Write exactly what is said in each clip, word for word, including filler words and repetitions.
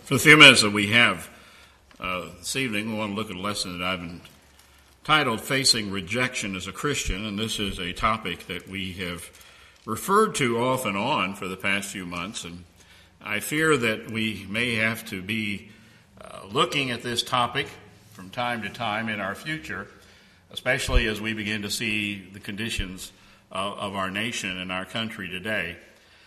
For the few minutes that we have uh, this evening, we want to look at a lesson that I've entitled Facing Rejection as a Christian, and this is a topic that we have referred to off and on for the past few months, and I fear that we may have to be uh, looking at this topic from time to time in our future, especially as we begin to see the conditions of, of our nation and our country today.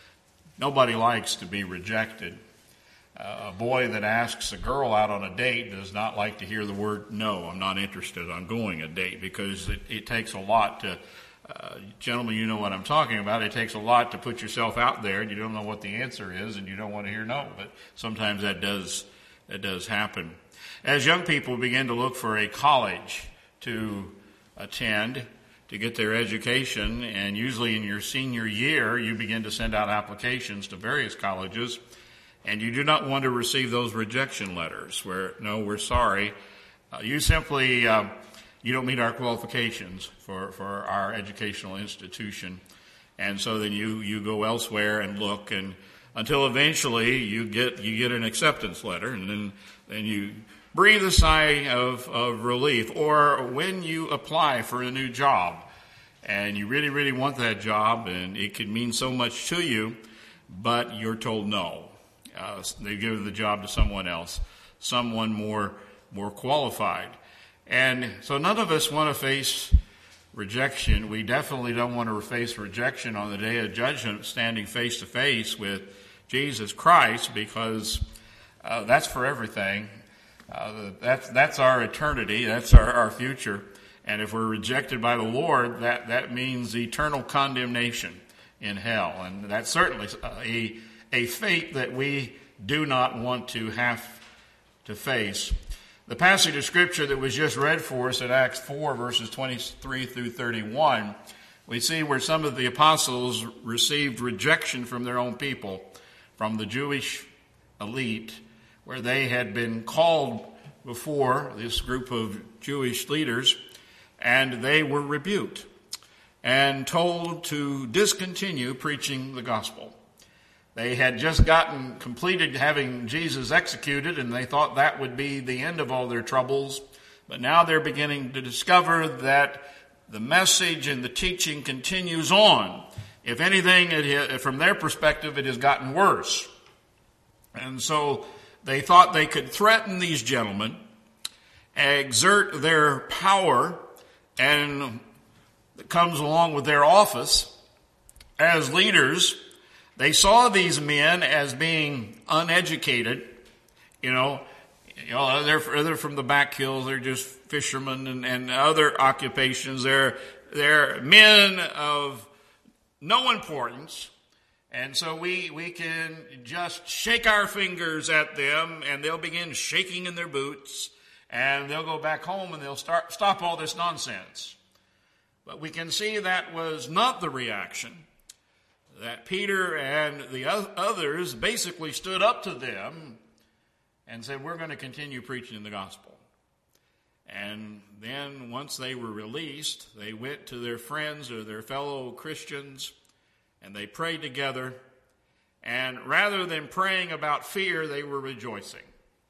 Nobody likes to be rejected. Uh, a boy that asks a girl out on a date does not like to hear the word, no, I'm not interested, I'm going a date, because it, it takes a lot to, uh, gentlemen, you know what I'm talking about, it takes a lot to put yourself out there, and you don't know what the answer is, and you don't want to hear no, but sometimes that does, that does happen. As young people begin to look for a college to attend, to get their education, and usually in your senior year, you begin to send out applications to various colleges, and you do not want to receive those rejection letters where, no, we're sorry. Uh, you simply, uh, you don't meet our qualifications for, for our educational institution. And so then you, you go elsewhere and look, and until eventually you get, you get an acceptance letter, and then, then you breathe a sigh of, of relief. Or when you apply for a new job, and you really, really want that job, and it could mean so much to you, but you're told no. Uh, they give the job to someone else, someone more more qualified. And so none of us want to face rejection. We definitely don't want to face rejection on the day of judgment, standing face to face with Jesus Christ, because uh, that's for everything. Uh, that's that's our eternity. That's our, our future. And if we're rejected by the Lord, that, that means eternal condemnation in hell. And that's certainly a a fate that we do not want to have to face. The passage of Scripture that was just read for us in Acts four, verses twenty-three through thirty-one, we see where some of the apostles received rejection from their own people, from the Jewish elite, where they had been called before, this group of Jewish leaders, and they were rebuked and told to discontinue preaching the gospel. They had just gotten completed having Jesus executed, and they thought that would be the end of all their troubles. But now they're beginning to discover that the message and the teaching continues on. If anything, it, from their perspective, it has gotten worse. And so they thought they could threaten these gentlemen, exert their power, and that comes along with their office as leaders. They saw these men as being uneducated, you know, you know, they're, they're from the back hills, they're just fishermen and, and other occupations. They're, they're men of no importance. And so we, we can just shake our fingers at them, and they'll begin shaking in their boots, and they'll go back home and they'll start, stop all this nonsense. But we can see that was not the reaction. That Peter and the others basically stood up to them and said, we're going to continue preaching the gospel. And then once they were released, they went to their friends or their fellow Christians, and they prayed together. And rather than praying about fear, they were rejoicing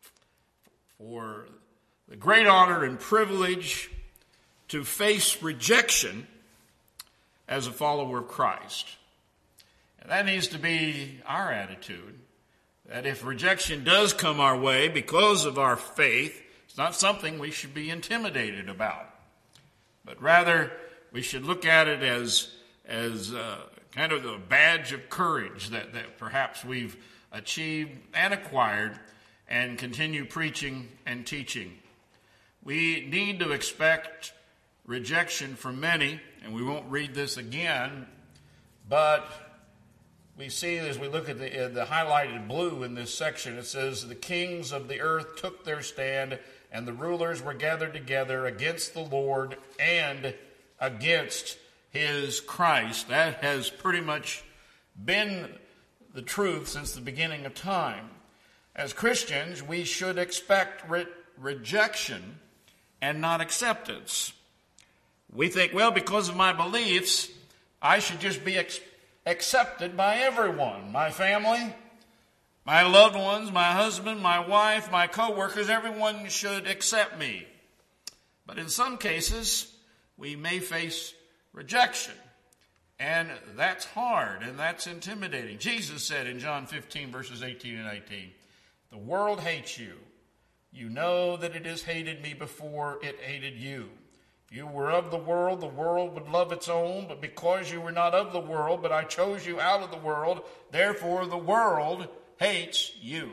for the great honor and privilege to face rejection as a follower of Christ. And that needs to be our attitude, that if rejection does come our way because of our faith, it's not something we should be intimidated about, but rather we should look at it as as uh, kind of a badge of courage that, that perhaps we've achieved and acquired, and continue preaching and teaching. We need to expect rejection from many, and we won't read this again, but we see as we look at the, uh, the highlighted blue in this section, it says, the kings of the earth took their stand, and the rulers were gathered together against the Lord and against his Christ. That has pretty much been the truth since the beginning of time. As Christians, we should expect re- rejection and not acceptance. We think, well, because of my beliefs, I should just be ex- accepted by everyone, my family, My loved ones, my husband, my wife, my co-workers, everyone should accept me. But in some cases, we may face rejection. And that's hard and that's intimidating. Jesus said in John fifteen, verses eighteen and nineteen, the world hates you. You know that it has hated me before it hated you. If you were of the world, the world would love its own. But because you were not of the world, but I chose you out of the world, therefore the world hates you.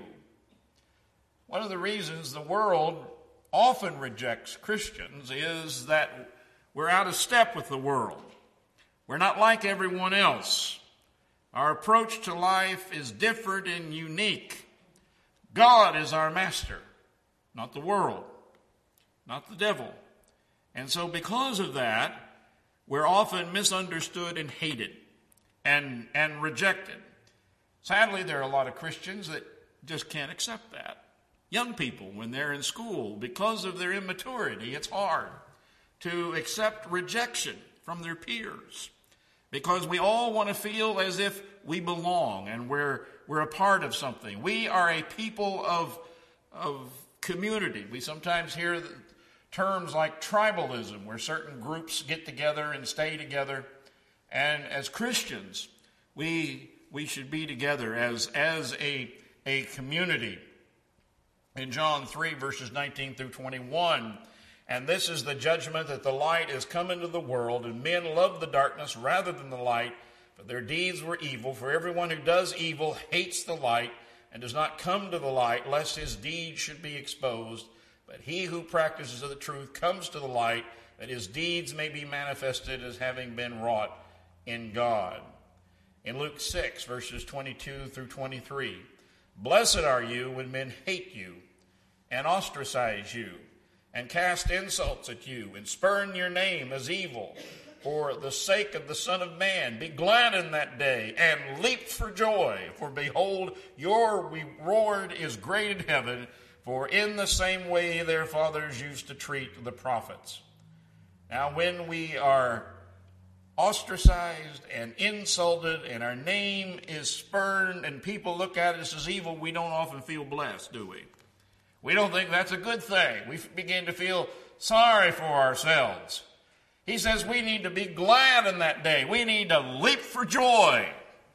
One of the reasons the world often rejects Christians is that we're out of step with the world. We're not like everyone else. Our approach to life is different and unique. God is our master, not the world, not the devil. And so because of that, we're often misunderstood and hated and, and rejected. Sadly, there are a lot of Christians that just can't accept that. Young people, when they're in school, because of their immaturity, it's hard to accept rejection from their peers. Because we all want to feel as if we belong and we're we're a part of something. We are a people of, of community. We sometimes hear the terms like tribalism, where certain groups get together and stay together. And as Christians, we we should be together as, as a, a community. In John three, verses nineteen through twenty-one, and this is the judgment, that the light is come into the world, and men love the darkness rather than the light, for their deeds were evil. For everyone who does evil hates the light, and does not come to the light, lest his deeds should be exposed. But he who practices the truth comes to the light, that his deeds may be manifested as having been wrought in God. In Luke six, verses twenty-two through twenty-three, blessed are you when men hate you, and ostracize you, and cast insults at you, and spurn your name as evil, for the sake of the Son of Man. Be glad in that day, and leap for joy, for behold, your reward is great in heaven, for in the same way their fathers used to treat the prophets. Now, when we are ostracized and insulted, and our name is spurned, and people look at us as evil, we don't often feel blessed, do we? We don't think that's a good thing. We begin to feel sorry for ourselves. He says we need to be glad in that day. We need to leap for joy.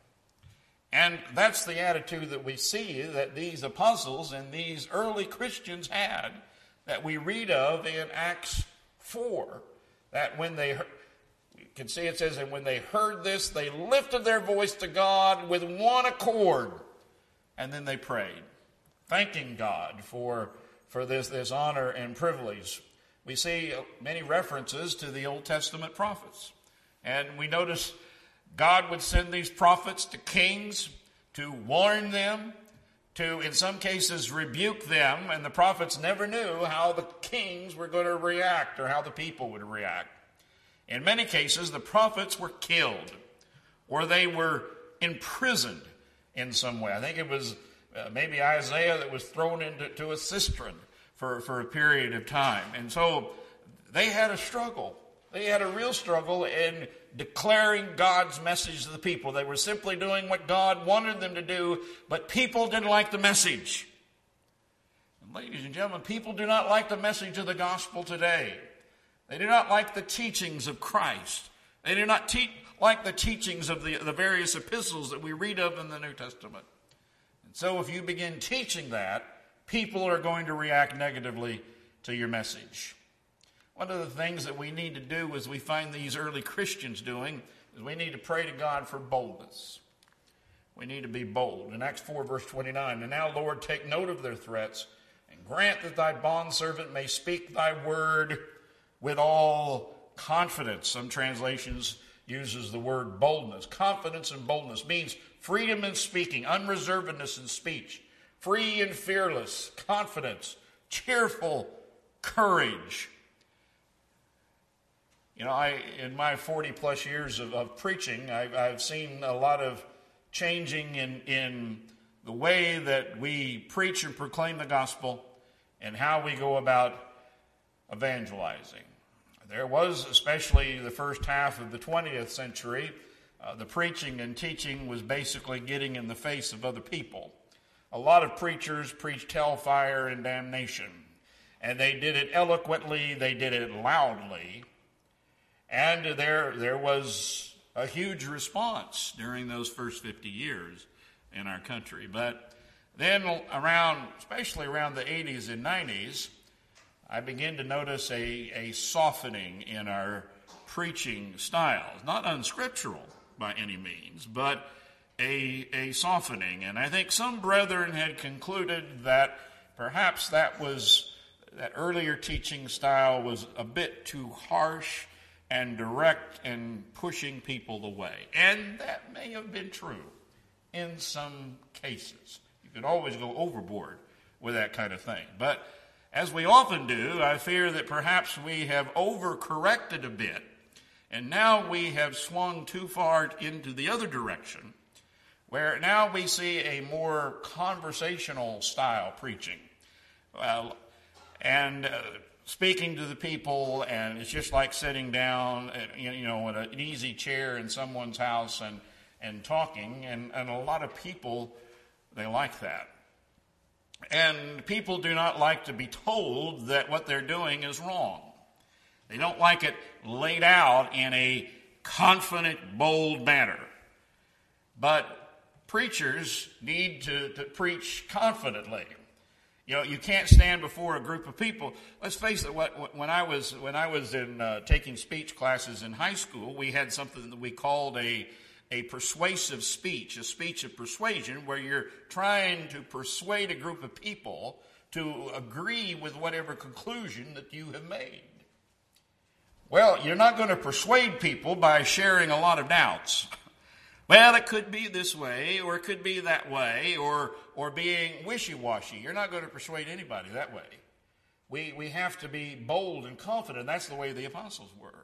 And that's the attitude that we see that these apostles and these early Christians had, that we read of in Acts four. That when they, you can see it says, and when they heard this, they lifted their voice to God with one accord. And then they prayed, thanking God for, for this, this honor and privilege. We see many references to the Old Testament prophets. And we notice God would send these prophets to kings to warn them, to, in some cases, rebuke them. And the prophets never knew how the kings were going to react or how the people would react. In many cases, the prophets were killed or they were imprisoned in some way. I think it was Uh, maybe Isaiah that was thrown into to a cistern for, for a period of time. And so they had a struggle. They had a real struggle in declaring God's message to the people. They were simply doing what God wanted them to do, but people didn't like the message. And ladies and gentlemen, people do not like the message of the gospel today. They do not like the teachings of Christ. They do not te- like the teachings of the, the various epistles that we read of in the New Testament. So if you begin teaching that, people are going to react negatively to your message. One of the things that we need to do, as we find these early Christians doing, is we need to pray to God for boldness. We need to be bold. In Acts four, verse twenty-nine, and now, Lord, take note of their threats, and grant that thy bondservant may speak thy word with all confidence. Some translations uses the word boldness. Confidence and boldness means freedom in speaking, unreservedness in speech, free and fearless, confidence, cheerful courage. You know, I in my forty plus years of, of preaching, I've, I've seen a lot of changing in, in the way that we preach and proclaim the gospel and how we go about evangelizing. There was, especially the first half of the twentieth century, uh, the preaching and teaching was basically getting in the face of other people. a lot of preachers preached hellfire and damnation. And they did it eloquently, they did it loudly. And there, there was a huge response during those first fifty years in our country. But then around, especially around the eighties and nineties, I began to notice a, a softening in our preaching styles. Not unscriptural by any means, but a, a softening. And I think some brethren had concluded that perhaps that was, that earlier teaching style was a bit too harsh and direct and pushing people away. And that may have been true in some cases. You could always go overboard with that kind of thing. But as we often do, I fear that perhaps we have overcorrected a bit, and now we have swung too far into the other direction, where now we see a more conversational style preaching. Well, and uh, speaking to the people, and it's just like sitting down, at, you know, at an easy chair in someone's house and, and talking, and, and a lot of people, they like that. And people do not like to be told that what they're doing is wrong. They don't like it laid out in a confident, bold manner. But preachers need to, to preach confidently. You know, you can't stand before a group of people. Let's face it, what, when I was when I was in uh, taking speech classes in high school, we had something that we called a a persuasive speech, a speech of persuasion, where you're trying to persuade a group of people to agree with whatever conclusion that you have made. Well, you're not going to persuade people by sharing a lot of doubts. Well, it could be this way, or it could be that way, or or being wishy-washy. You're not going to persuade anybody that way. We we have to be bold and confident. That's the way the apostles were.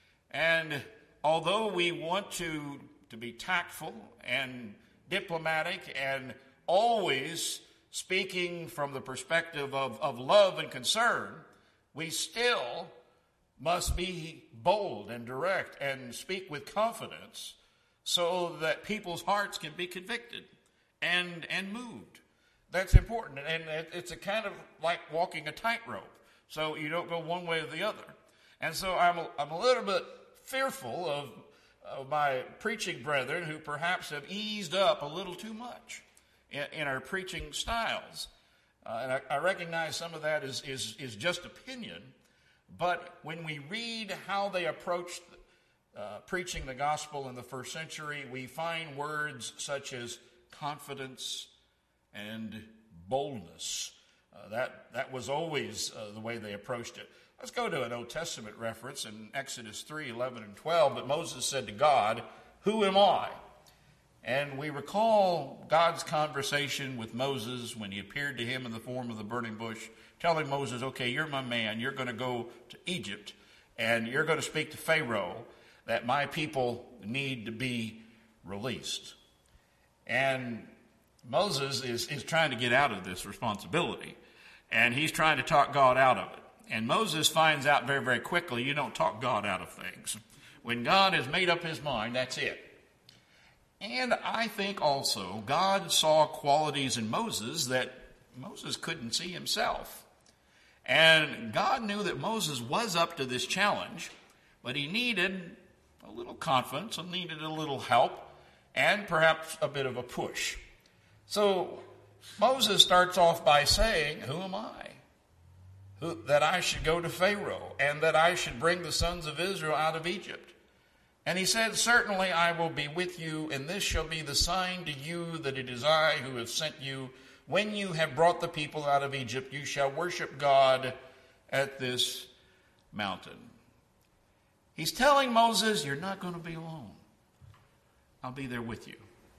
And although we want to to be tactful and diplomatic and always speaking from the perspective of, of love and concern, we still must be bold and direct and speak with confidence so that people's hearts can be convicted and, and moved. That's important. And it's a kind of like walking a tightrope. So you don't go one way or the other. And so I'm a, I'm a little bit fearful of of my preaching brethren who perhaps have eased up a little too much in, in our preaching styles. Uh, and I, I recognize some of that is, is, is just opinion, but when we read how they approached uh, preaching the gospel in the first century, we find words such as confidence and boldness. Uh, that, that was always uh, the way they approached it. Let's go to an Old Testament reference in Exodus three, eleven, and twelve. But Moses said to God, "Who am I?" And we recall God's conversation with Moses when he appeared to him in the form of the burning bush, telling Moses, okay, you're my man. You're going to go to Egypt, and you're going to speak to Pharaoh that my people need to be released. And Moses is, is trying to get out of this responsibility, and he's trying to talk God out of it. And Moses finds out very, very quickly, you don't talk God out of things. When God has made up his mind, that's it. And I think also God saw qualities in Moses that Moses couldn't see himself. And God knew that Moses was up to this challenge, but he needed a little confidence and needed a little help and perhaps a bit of a push. So Moses starts off by saying, who am I? Who, that I should go to Pharaoh and that I should bring the sons of Israel out of Egypt. And he said, certainly I will be with you, and this shall be the sign to you that it is I who have sent you. When you have brought the people out of Egypt, you shall worship God at this mountain. He's telling Moses, you're not going to be alone. I'll be there with you.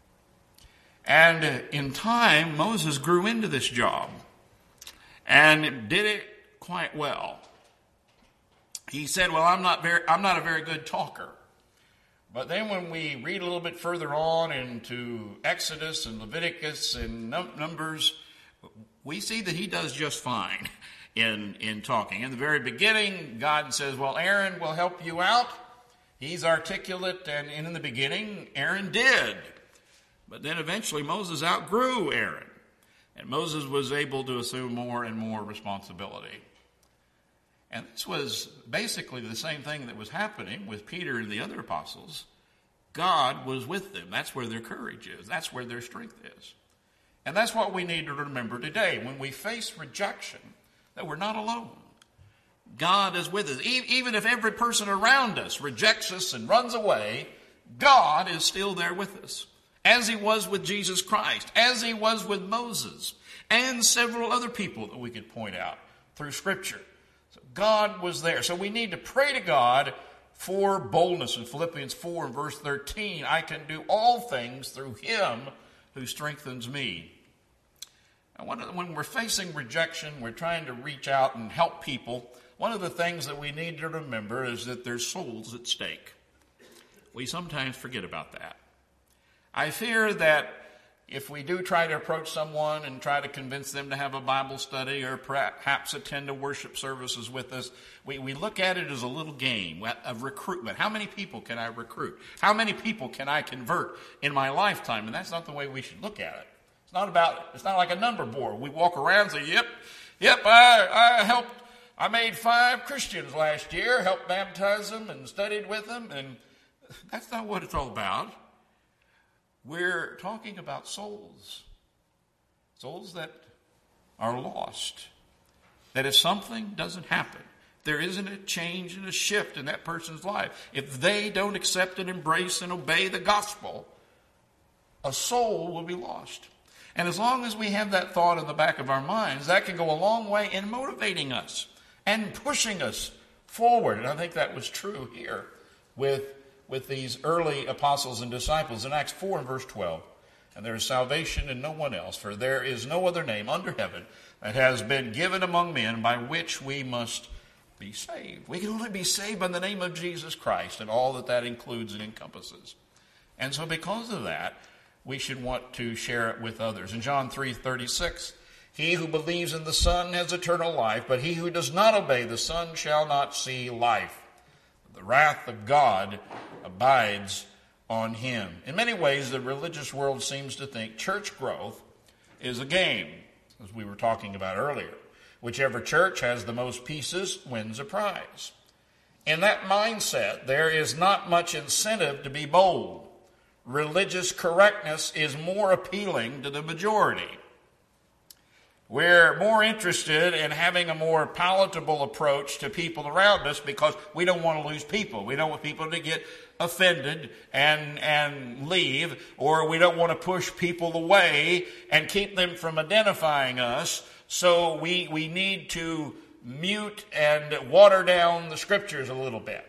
And in time, Moses grew into this job and did it quite well. He said, well, I'm not very, I'm not a very good talker. But then when we read a little bit further on into Exodus and Leviticus and num- Numbers, we see that he does just fine in, in talking. In the very beginning, God says, well, Aaron will help you out. He's articulate, and in the beginning, Aaron did. But then eventually Moses outgrew Aaron. And Moses was able to assume more and more responsibility. And this was basically the same thing that was happening with Peter and the other apostles. God was with them. That's where their courage is. That's where their strength is. And that's what we need to remember today. When we face rejection, that we're not alone. God is with us. Even if every person around us rejects us and runs away, God is still there with us. As he was with Jesus Christ, as he was with Moses, and several other people that we could point out through Scripture. So God was there. So we need to pray to God for boldness. In Philippians four and verse thirteen, I can do all things through him who strengthens me. And when we're facing rejection, we're trying to reach out and help people. One of the things that we need to remember is that there's souls at stake. We sometimes forget about that. I fear that if we do try to approach someone and try to convince them to have a Bible study or perhaps attend a worship services with us, we, we look at it as a little game of recruitment. How many people can I recruit? How many people can I convert in my lifetime? And that's not the way we should look at it. It's not about, it's not like a number board. We walk around and say, yep, yep, I, I helped, I made five Christians last year, helped baptize them and studied with them. And that's not what it's all about. We're talking about souls. Souls that are lost. That if something doesn't happen, there isn't a change and a shift in that person's life. If they don't accept and embrace and obey the gospel, a soul will be lost. And as long as we have that thought in the back of our minds, that can go a long way in motivating us and pushing us forward. And I think that was true here with with these early apostles and disciples in Acts four and verse twelve. And there is salvation in no one else, for there is no other name under heaven that has been given among men by which we must be saved. We can only be saved by the name of Jesus Christ and all that that includes and encompasses. And so because of that, we should want to share it with others. In John three thirty-six, he who believes in the Son has eternal life, but he who does not obey the Son shall not see life. The wrath of God abides on him. In many ways, the religious world seems to think church growth is a game, as we were talking about earlier. Whichever church has the most pieces wins a prize. In that mindset, there is not much incentive to be bold. Religious correctness is more appealing to the majority. We're more interested in having a more palatable approach to people around us because we don't want to lose people. We don't want people to get offended and, and leave, or we don't want to push people away and keep them from identifying us. So we, we need to mute and water down the scriptures a little bit.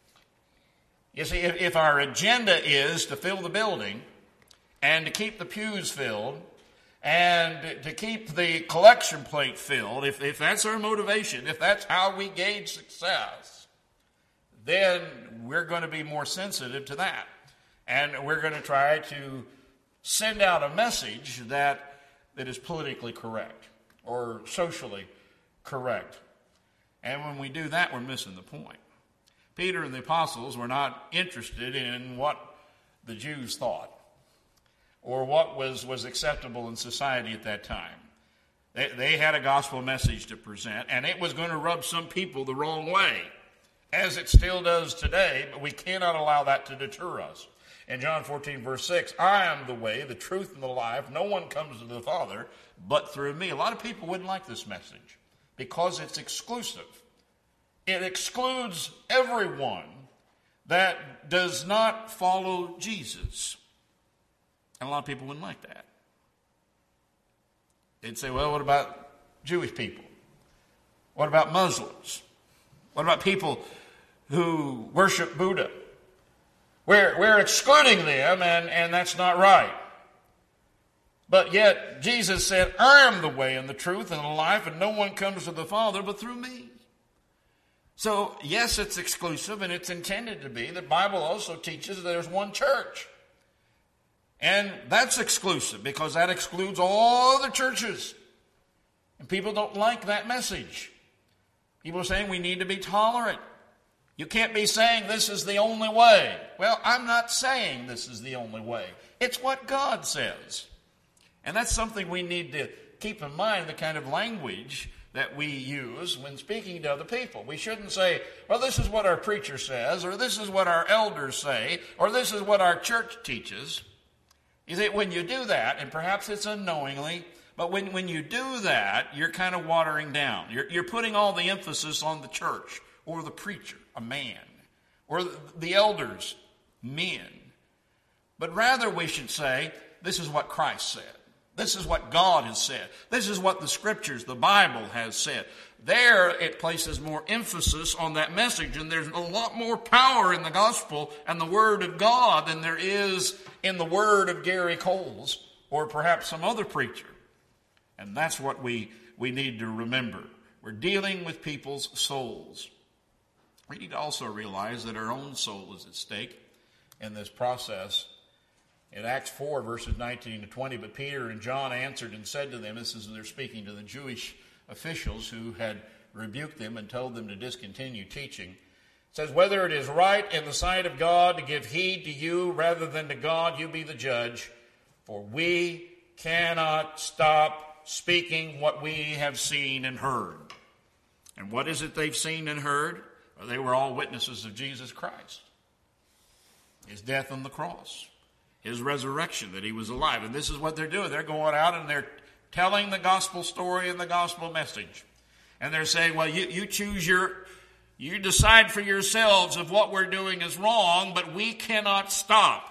You see, if, if our agenda is to fill the building and to keep the pews filled, and to keep the collection plate filled, if, if that's our motivation, if that's how we gauge success, then we're going to be more sensitive to that. And we're going to try to send out a message that, that is politically correct or socially correct. And when we do that, we're missing the point. Peter and the apostles were not interested in what the Jews thought, or what was, was acceptable in society at that time. They, they had a gospel message to present, and it was going to rub some people the wrong way, as it still does today, but we cannot allow that to deter us. In John fourteen, verse six, I am the way, the truth, and the life. No one comes to the Father but through me. A lot of people wouldn't like this message because it's exclusive. It excludes everyone that does not follow Jesus. And a lot of people wouldn't like that. They'd say, well, what about Jewish people? What about Muslims? What about people who worship Buddha? We're, we're excluding them, and, and that's not right. But yet, Jesus said, I am the way and the truth and the life, and no one comes to the Father but through me. So, yes, it's exclusive, and it's intended to be. The Bible also teaches that there's one church. And that's exclusive because that excludes all other churches. And people don't like that message. People are saying we need to be tolerant. You can't be saying this is the only way. Well, I'm not saying this is the only way. It's what God says. And that's something we need to keep in mind the kind of language that we use when speaking to other people. We shouldn't say, well, this is what our preacher says, or this is what our elders say, or this is what our church teaches. You see, when you do that, and perhaps it's unknowingly, but when, when you do that, you're kind of watering down. You're, you're putting all the emphasis on the church, or the preacher, a man, or the, the elders, men. But rather we should say, this is what Christ said. This is what God has said. This is what the Scriptures, the Bible, has said. There it places more emphasis on that message, and there's a lot more power in the gospel and the Word of God than there is in the word of Gary Coles or perhaps some other preacher. And that's what we, we need to remember. We're dealing with people's souls. We need to also realize that our own soul is at stake in this process. In Acts four, verses nineteen to twenty, but Peter and John answered and said to them, this is they're speaking to the Jewish officials who had rebuked them and told them to discontinue teaching. It says, whether it is right in the sight of God to give heed to you rather than to God, you be the judge. For we cannot stop speaking what we have seen and heard. And what is it they've seen and heard? Well, they were all witnesses of Jesus Christ. His death on the cross. His resurrection, that he was alive. And this is what they're doing. They're going out and they're telling the gospel story and the gospel message. And they're saying, well, you, you choose your, you decide for yourselves if what we're doing is wrong, but we cannot stop.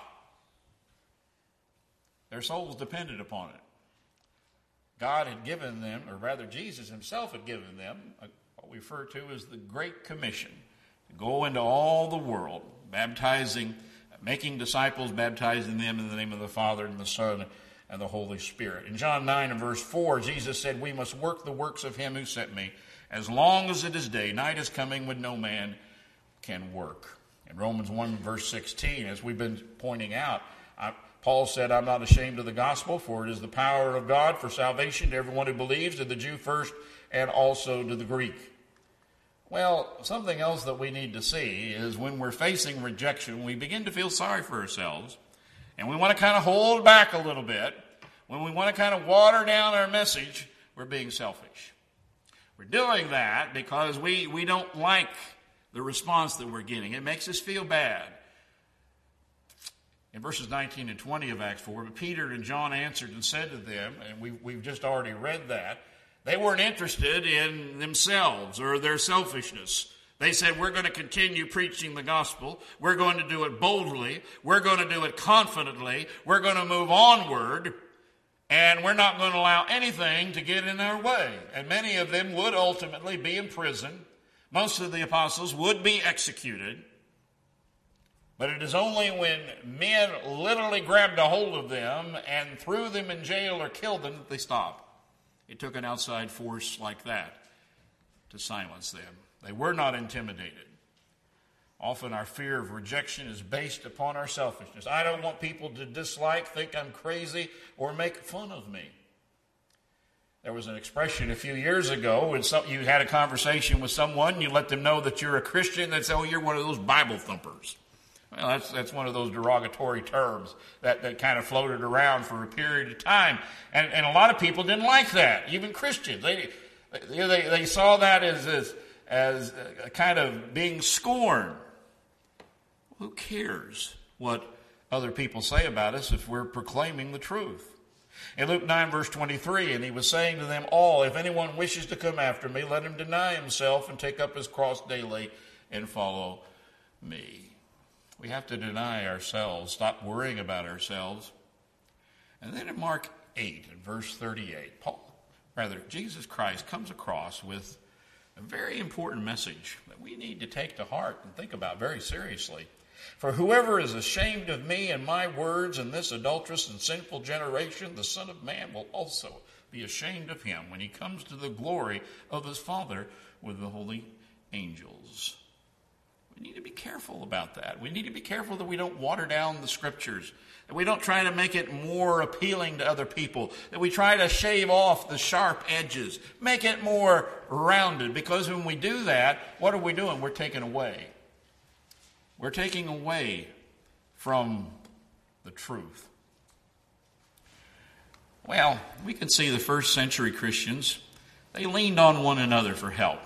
Their souls depended upon it. God had given them, or rather Jesus himself had given them, what we refer to as the Great Commission, to go into all the world, baptizing making disciples, baptizing them in the name of the Father and the Son and the Holy Spirit. In John nine and verse four, Jesus said, we must work the works of him who sent me. As long as it is day, night is coming when no man can work. In Romans one verse sixteen, as we've been pointing out, I, Paul said, I'm not ashamed of the gospel, for it is the power of God for salvation to everyone who believes, to the Jew first and also to the Greek. Well, something else that we need to see is when we're facing rejection, we begin to feel sorry for ourselves, and we want to kind of hold back a little bit. When we want to kind of water down our message, we're being selfish. We're doing that because we, we don't like the response that we're getting. It makes us feel bad. In verses nineteen and twenty of Acts four, but Peter and John answered and said to them, and we, we've just already read that, they weren't interested in themselves or their selfishness. They said, we're going to continue preaching the gospel. We're going to do it boldly. We're going to do it confidently. We're going to move onward. And we're not going to allow anything to get in our way. And many of them would ultimately be in prison. Most of the apostles would be executed. But it is only when men literally grabbed a hold of them and threw them in jail or killed them that they stopped. It took an outside force like that to silence them. They were not intimidated. Often our fear of rejection is based upon our selfishness. I don't want people to dislike, think I'm crazy, or make fun of me. There was an expression a few years ago when some, you had a conversation with someone, you let them know that you're a Christian, they'd say, oh, you're one of those Bible thumpers. Well, that's that's one of those derogatory terms that, that kind of floated around for a period of time. And, and a lot of people didn't like that, even Christians. They they, they saw that as, as, as a kind of being scorned. Who cares what other people say about us if we're proclaiming the truth? In Luke nine, verse twenty-three, and he was saying to them all, if anyone wishes to come after me, let him deny himself and take up his cross daily and follow me. We have to deny ourselves, stop worrying about ourselves. And then in Mark eight, in verse thirty-eight, Paul, rather, Jesus Christ comes across with a very important message that we need to take to heart and think about very seriously. For whoever is ashamed of me and my words in this adulterous and sinful generation, the Son of Man will also be ashamed of him when he comes to the glory of his Father with the holy angels. We need to be careful about that. We need to be careful that we don't water down the Scriptures, that we don't try to make it more appealing to other people, that we try to shave off the sharp edges, make it more rounded, because when we do that, what are we doing? We're taking away. We're taking away from the truth. Well, we can see the first century Christians, they leaned on one another for help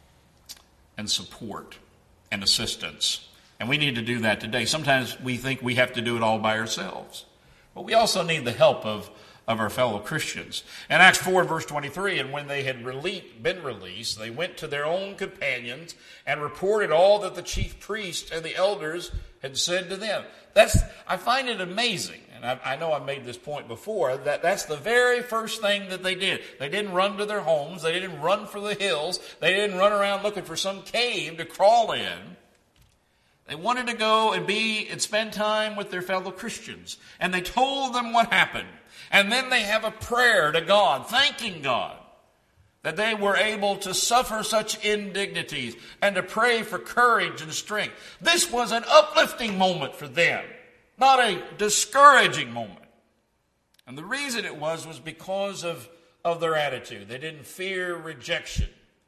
and support and assistance. And we need to do that today. Sometimes we think we have to do it all by ourselves. But we also need the help of, of our fellow Christians. In Acts four, verse twenty-three, and when they had rele- been released, they went to their own companions and reported all that the chief priests and the elders had said to them. That's, I find it amazing, and I, I know I made this point before, that that's the very first thing that they did. They didn't run to their homes. They didn't run for the hills. They didn't run around looking for some cave to crawl in. They wanted to go and be and spend time with their fellow Christians. And they told them what happened. And then they have a prayer to God, thanking God that they were able to suffer such indignities and to pray for courage and strength. This was an uplifting moment for them, not a discouraging moment. And the reason it was was because of, of their attitude. They didn't fear rejection.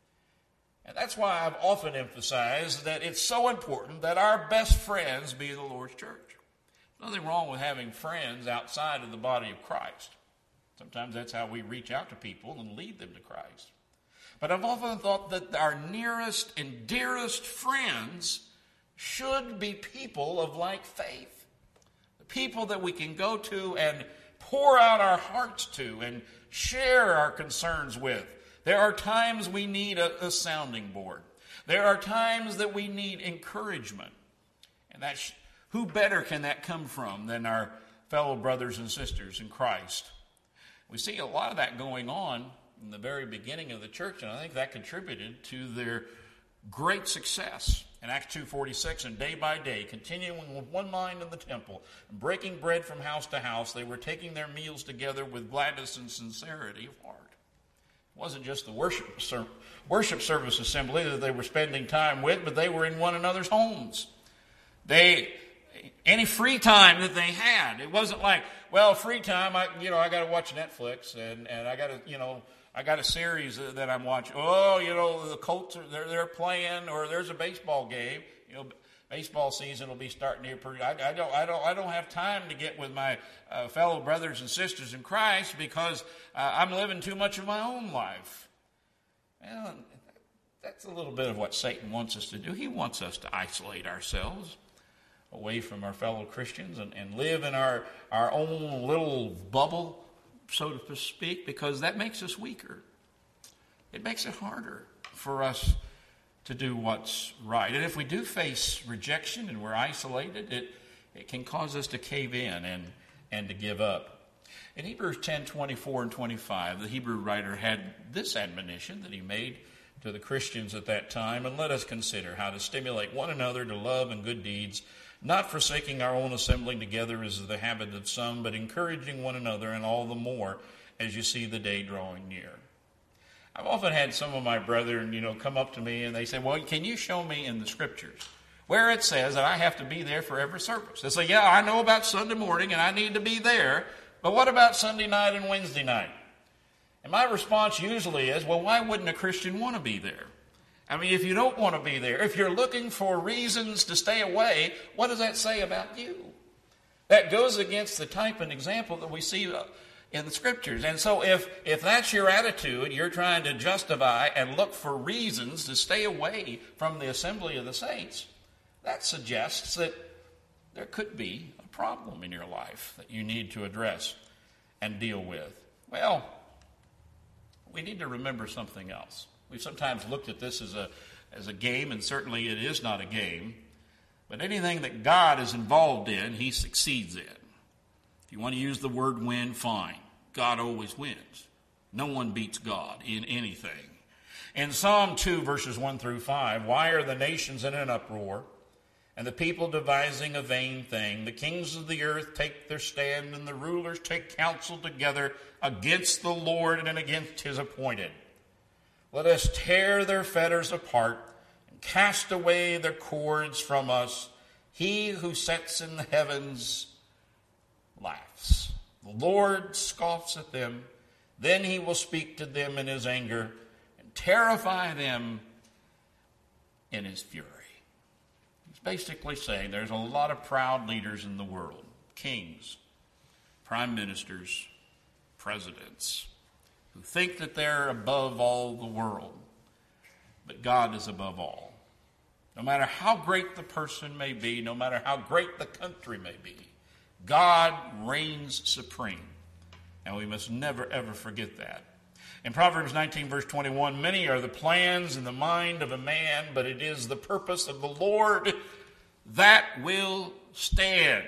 And that's why I've often emphasized that it's so important that our best friends be the Lord's church. There's nothing wrong with having friends outside of the body of Christ. Sometimes that's how we reach out to people and lead them to Christ. But I've often thought that our nearest and dearest friends should be people of like faith. The people that we can go to and pour out our hearts to and share our concerns with. There are times we need a, a sounding board. There are times that we need encouragement. And that's, who better can that come from than our fellow brothers and sisters in Christ? We see a lot of that going on in the very beginning of the church, and I think that contributed to their great success. In Acts two forty-six, and day by day, continuing with one mind in the temple, and breaking bread from house to house, they were taking their meals together with gladness and sincerity of heart. It wasn't just the worship, ser- worship service assembly that they were spending time with, but they were in one another's homes. They, any free time that they had, it wasn't like, well, free time, I, you know, I got to watch Netflix, and, and I got to, you know, I got a series that I'm watching. Oh, you know, the Colts are they're they're playing, or there's a baseball game. You know, baseball season will be starting here pretty. I, I don't I don't I don't have time to get with my uh, fellow brothers and sisters in Christ because uh, I'm living too much of my own life. Well, that's a little bit of what Satan wants us to do. He wants us to isolate ourselves away from our fellow Christians and, and live in our, our own little bubble, so to speak, because that makes us weaker. It makes it harder for us to do what's right. And if we do face rejection and we're isolated, it, it can cause us to cave in and, and to give up. In Hebrews ten, twenty-four and twenty-five, the Hebrew writer had this admonition that he made to the Christians at that time, and let us consider how to stimulate one another to love and good deeds, not forsaking our own assembling together as is the habit of some, but encouraging one another, and all the more as you see the day drawing near. I've often had some of my brethren, you know, come up to me and they say, well, can you show me in the scriptures where it says that I have to be there for every service? They say, yeah, I know about Sunday morning and I need to be there, but what about Sunday night and Wednesday night? And my response usually is, well, why wouldn't a Christian want to be there? I mean, if you don't want to be there, if you're looking for reasons to stay away, what does that say about you? That goes against the type and example that we see in the scriptures. And so if, if that's your attitude, you're trying to justify and look for reasons to stay away from the assembly of the saints, that suggests that there could be a problem in your life that you need to address and deal with. Well, we need to remember something else. We've sometimes looked at this as a as a game, and certainly it is not a game. But anything that God is involved in, he succeeds in. If you want to use the word win, fine. God always wins. No one beats God in anything. In Psalm two, verses one through five, why are the nations in an uproar, and the people devising a vain thing? The kings of the earth take their stand, and the rulers take counsel together against the Lord and against his appointed. Let us tear their fetters apart and cast away their cords from us. He who sits in the heavens laughs. The Lord scoffs at them. Then he will speak to them in his anger and terrify them in his fury. He's basically saying there's a lot of proud leaders in the world. Kings, prime ministers, presidents who think that they're above all the world, but God is above all. No matter how great the person may be, no matter how great the country may be, God reigns supreme. And we must never, ever forget that. In Proverbs nineteen, verse twenty-one, many are the plans in the mind of a man, but it is the purpose of the Lord that will stand.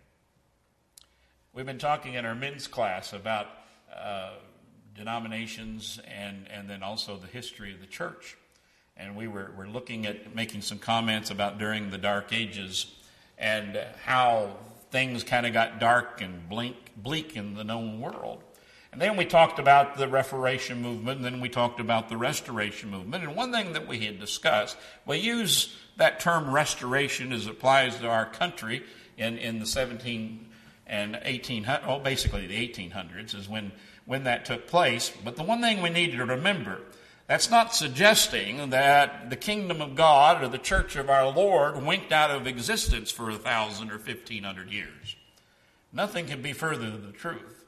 We've been talking in our men's class about uh, denominations and, and then also the history of the church. And we were, were looking at making some comments about during the Dark Ages and how things kind of got dark and blink, bleak in the known world. And then we talked about the Reformation movement, and then we talked about the Restoration movement. And one thing that we had discussed, we use that term restoration as it applies to our country in, in the seventeen and eighteen hundreds, well, basically the eighteen hundreds is when, when that took place. But the one thing we need to remember, that's not suggesting that the kingdom of God or the church of our Lord winked out of existence for a thousand or fifteen hundred years. Nothing can be further than the truth.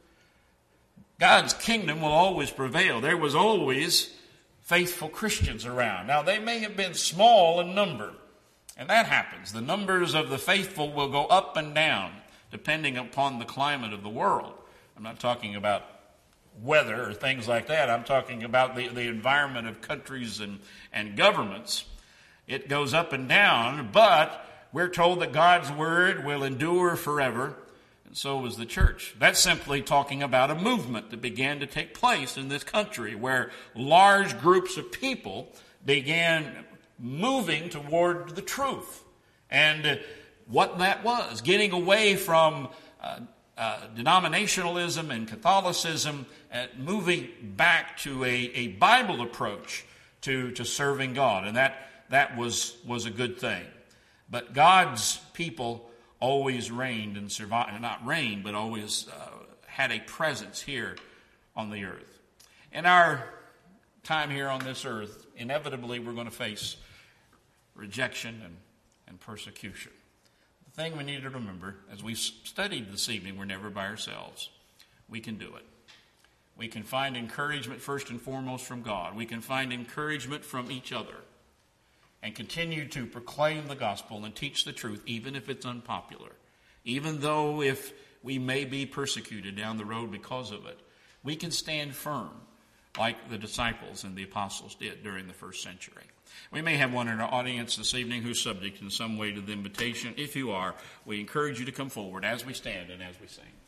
God's kingdom will always prevail. There was always faithful Christians around. Now, they may have been small in number, and that happens. The numbers of the faithful will go up and down depending upon the climate of the world. I'm not talking about weather or things like that. I'm talking about the, the environment of countries and, and governments. It goes up and down, but we're told that God's word will endure forever, and so was the church. That's simply talking about a movement that began to take place in this country where large groups of people began moving toward the truth. And uh, what that was, getting away from uh, uh, denominationalism and Catholicism, uh, moving back to a, a Bible approach to, to serving God. And that, that was, was a good thing. But God's people always reigned and survived, not reigned, but always uh, had a presence here on the earth. In our time here on this earth, inevitably we're going to face rejection and, and persecution. The thing we need to remember, as we studied this evening, we're never by ourselves. We can do it. We can find encouragement first and foremost from God. We can find encouragement from each other and continue to proclaim the gospel and teach the truth, even if it's unpopular. Even though if we may be persecuted down the road because of it, we can stand firm like the disciples and the apostles did during the first century. We may have one in our audience this evening who's subject in some way to the invitation. If you are, we encourage you to come forward as we stand and as we sing.